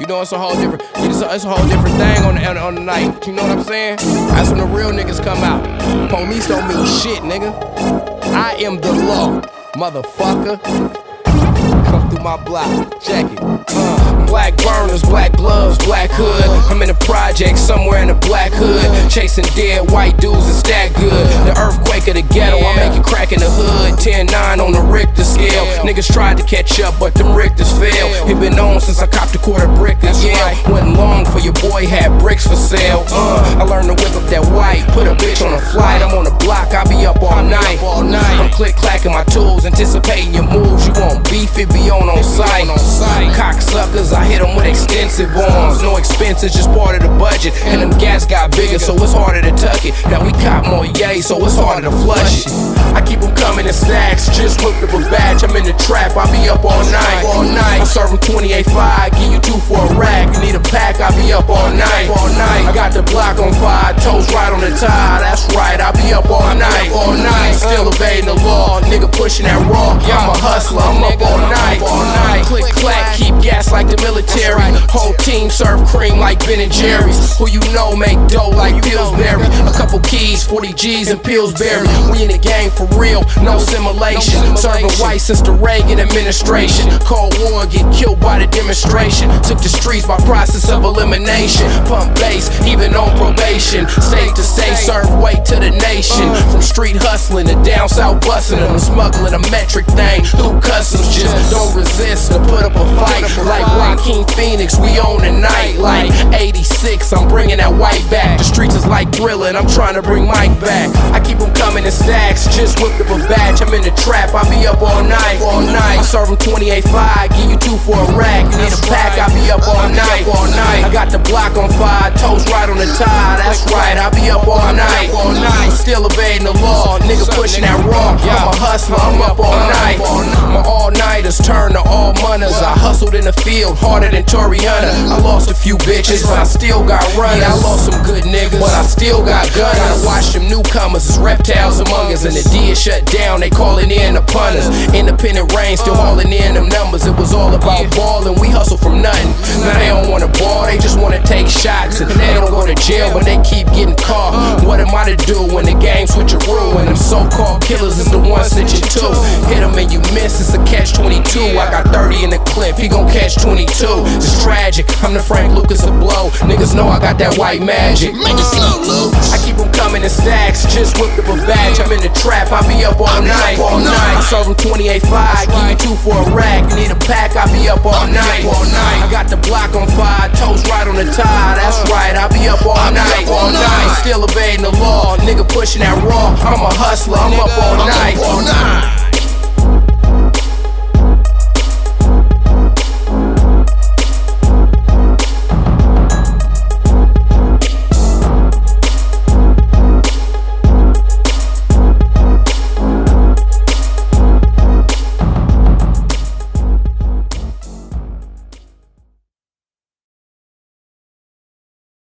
You know, it's a whole different, it's a whole different thing on the night. You know what I'm saying? That's when the real niggas come out. Police don't mean shit, nigga. I am the law, motherfucker. Come through my block, check it. Black burners, black gloves, black hood. I'm in a project somewhere in the black hood, chasing dead white dudes, it's that good. The earthquake of the ghetto, I make it crack in the hood. 10-9 on the Richter scale. Niggas tried to catch up, but them Richters fail. It been on since I copped a quarter brick to Yale. Wasn't long for your boy had bricks for sale. I learned to whip up that white, put a bitch on a flight. I'm on the block, I be up all night. I'm click-clacking my tools, anticipating your moves. You want beef, it be on sight. Cocksuckers, I hit them with extensive arms. No expenses, just part of the budget. And them gas got bigger, so it's harder to tuck it. Now we cop more yay, so it's harder to flush it. I keep them coming in stacks, just whipped up a batch. I'm in the trap, I be up all night. I serve them 28.5, give you 2 for a rack. You need a pack, I be up all night. I got the block on fire, toes right on the tie. That's right, I be up all night. Still evading the law, nigga pushing that raw. I'm a hustler, I'm up all night. Click clack, keep gas like the military. Whole team serve cream like Ben and Jerry's. Who you know make dough like Pillsbury. A couple keys, 40 G's and Pillsbury. We in the game for real, no simulation. Serving white since the Reagan administration. Cold War, get killed by the demonstration. Took the streets by process of elimination. Pump bass, even on probation. State to state, serve weight to the nation. From street hustling to down south busting them. Smuggling a metric thing through customs. Just don't resist to put up a fight. Like Joaquin Phoenix, we own the night. Like 86, I'm bringing that white back. The streets is like Thriller, and I'm trying to bring Mike back. I keep them coming in stacks, just whipped up a batch. I'm in the trap, I be up all night. I serve them 28.5, give you 2 for a rack. You need a pack, I be up all night. I got the block on fire, toes right on the tie. That's right, I be up all night. Still evading the law, nigga pushing that raw. I'm a hustler, I'm up all night. My all-nighters turn to all-mothers. I hustled in the field harder than Tory Hunter. I lost a few bitches, but I still got runners. I lost some good niggas, but I still got gunners. Gotta watch them newcomers, it's reptiles among us. And the D is shut down, they calling in the punters. Independent reign, still hauling in them numbers. It was all about ballin', we hustle from nothing. Now they don't wanna ball, they just wanna take shots. And they don't go to jail, but they keep getting caught. What am I to do when the game switcheroo? And them so-called killers is the ones snitching too. Hit them and you miss, it's a catch-22. I got 30 in the clip, he gon' catch 22. It's tragic, I'm the Frank Lucas of blow. Niggas know I got that white magic. I keep them coming in stacks, just whipped up a batch. I'm in the trap, I be up all night. I serve them 28.5, give you 2 for a rack. You need a pack, I be up all night. I got the block on fire, toes right on the tie. That's right, I be up all night. Still evading the law, nigga pushing that raw. I'm a hustler, I'm up all night.